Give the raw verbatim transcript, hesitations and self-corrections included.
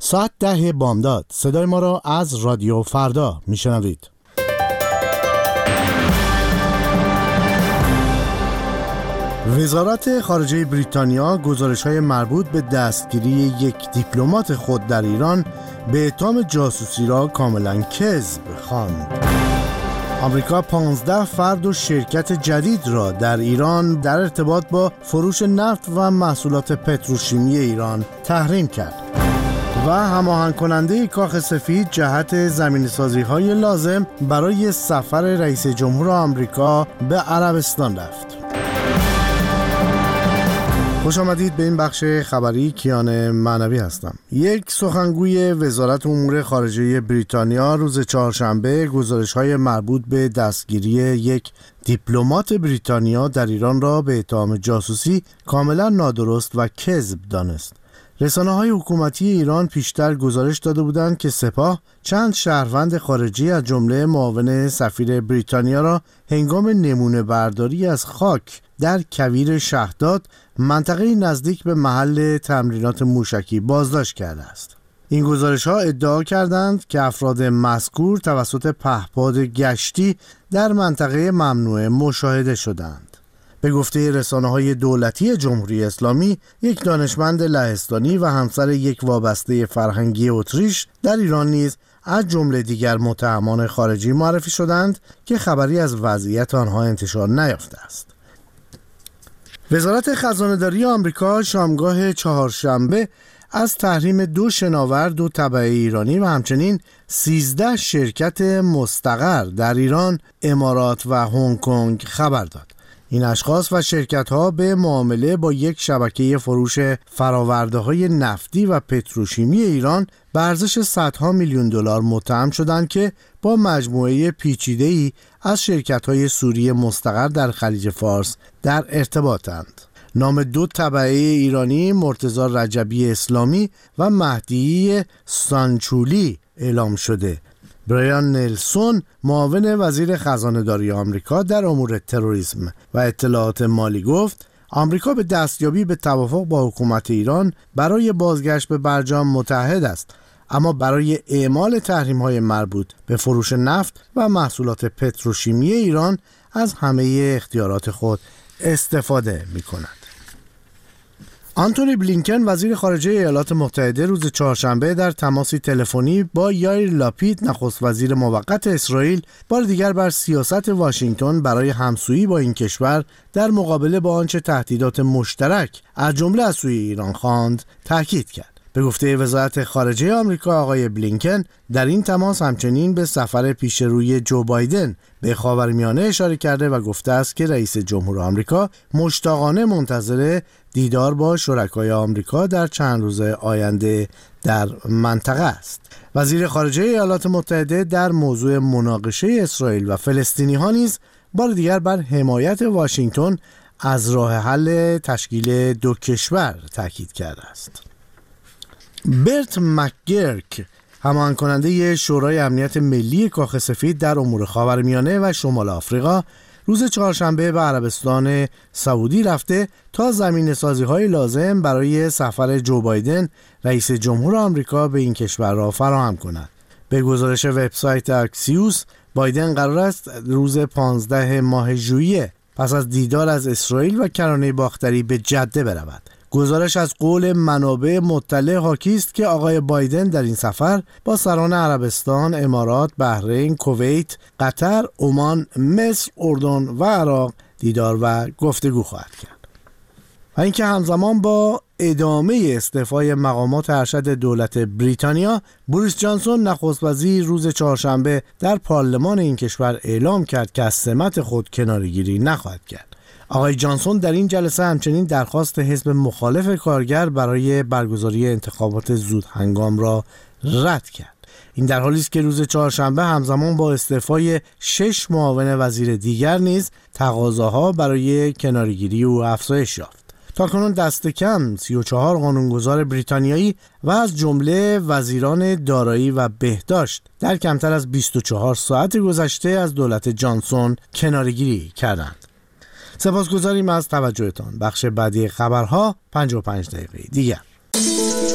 ساعت ده بامداد صدای ما را از رادیو فردا میشنوید. وزارت خارجه بریتانیا گزارش‌های مربوط به دستگیری یک دیپلمات خود در ایران به اتهام جاسوسی را کاملا کذب خواند. آمریکا پانزده فرد و شرکت جدید را در ایران در ارتباط با فروش نفت و محصولات پتروشیمی ایران تحریم کرد و هماهنگ کننده کاخ سفید جهت زمینه‌سازی‌های لازم برای سفر رئیس جمهور آمریکا به عربستان رفت. خوش آمدید به این بخش خبری. کیان معنوی هستم. یک سخنگوی وزارت امور خارجه بریتانیا روز چهارشنبه گزارش‌های مربوط به دستگیری یک دیپلمات بریتانیا در ایران را به اتهام جاسوسی کاملا نادرست و کذب دانست. رسانه‌های حکومتی ایران پیشتر گزارش داده بودند که سپاه چند شهروند خارجی از جمله معاون سفیر بریتانیا را هنگام نمونه برداری از خاک در کویر شهداد، منطقه نزدیک به محل تمرینات موشکی، بازداشت کرده است. این گزارش‌ها ادعا کردند که افراد مذکور توسط پهپاد گشتی در منطقه ممنوعه مشاهده شدند. به گفته رسانه‌های دولتی جمهوری اسلامی، یک دانشمند لهستانی و همسر یک وابسته فرهنگی اتریش در ایران نیز از جمله دیگر متهمان خارجی معرفی شدند که خبری از وضعیت آنها انتشار نیافته است. وزارت خزانه‌داری آمریکا شامگاه چهارشنبه از تحریم دو شناور دو تبعه ایرانی و همچنین سیزده شرکت مستقر در ایران، امارات و هنگ کنگ خبر داد. این اشخاص و شرکت‌ها به معامله با یک شبکه فروش فرآورده‌های نفتی و پتروشیمی ایران به ارزش صدها میلیون دلار متهم شدند که با مجموعه پیچیده‌ای از شرکت‌های سوری مستقر در خلیج فارس در ارتباطند. نام دو تبعه ایرانی مرتضی رجبی اسلامی و مهدی سانچولی اعلام شده. برایان نلسون، معاون وزیر خزانه‌داری آمریکا در امور تروریسم و اطلاعات مالی، گفت آمریکا به دستیابی به توافق با حکومت ایران برای بازگشت به برجام متحد است، اما برای اعمال تحریم‌های مربوط به فروش نفت و محصولات پتروشیمی ایران از همه اختیارات خود استفاده می‌کند. آنتونی بلینکن، وزیر خارجه ایالات متحده، روز چهارشنبه در تماسی تلفنی با یایر لاپید، نخست وزیر موقت اسرائیل، بار دیگر بر سیاست واشنگتن برای همسویی با این کشور در مقابله با آنچه تهدیدات مشترک از جمله از سوی ایران خواند تاکید کرد. به گفته وزارت خارجه آمریکا، آقای بلینکن در این تماس همچنین به سفر پیش روی جو بایدن به خاورمیانه اشاره کرده و گفته است که رئیس جمهور آمریکا مشتاقانه منتظر دیدار با شرکای آمریکا در چند روز آینده در منطقه است. وزیر خارجه ایالات متحده در موضوع مناقشه اسرائیل و فلسطینی ها نیز بار دیگر بر حمایت واشنگتن از راه حل تشکیل دو کشور تاکید کرده است. برت مکگرک، هماهنگ کننده شورای امنیت ملی کاخ سفید در امور خاورمیانه و شمال آفریقا، روز چهارشنبه به عربستان سعودی رفته تا زمینه‌سازی‌های لازم برای سفر جو بایدن رئیس جمهور آمریکا به این کشور را فراهم کند. به گزارش وبسایت اکسیوس، بایدن قرار است روز پانزده ماه ژوئیه پس از دیدار از اسرائیل و کرانه باختری به جده برود. گزارش از قول منابع مطلع حاکی است که آقای بایدن در این سفر با سران عربستان، امارات، بحرین، کویت، قطر، عمان، مصر، اردن و عراق دیدار و گفتگو خواهد کرد. و اینکه همزمان با ادامه استعفای مقامات ارشد دولت بریتانیا، بوریس جانسون نخست وزیر روز چهارشنبه در پارلمان این کشور اعلام کرد که از سمت خود کناره‌گیری نخواهد کرد. آقای جانسون در این جلسه همچنین درخواست حزب مخالف کارگر برای برگزاری انتخابات زود هنگام را رد کرد. این در حالی است که روز چهارشنبه همزمان با استعفای شش معاون وزیر دیگر نیز تقاضاها برای کناره‌گیری او افزایش یافت. تاکنون دست کم سی و چهار قانونگذار بریتانیایی و از جمله وزیران دارایی و بهداشت در کمتر از بیست و چهار ساعت گذشته از دولت جانسون کناره‌گیری کردند. سپاسگزاریم از توجهتان. بخش بعدی خبرها پنجاه و پنج دقیقه دیگر.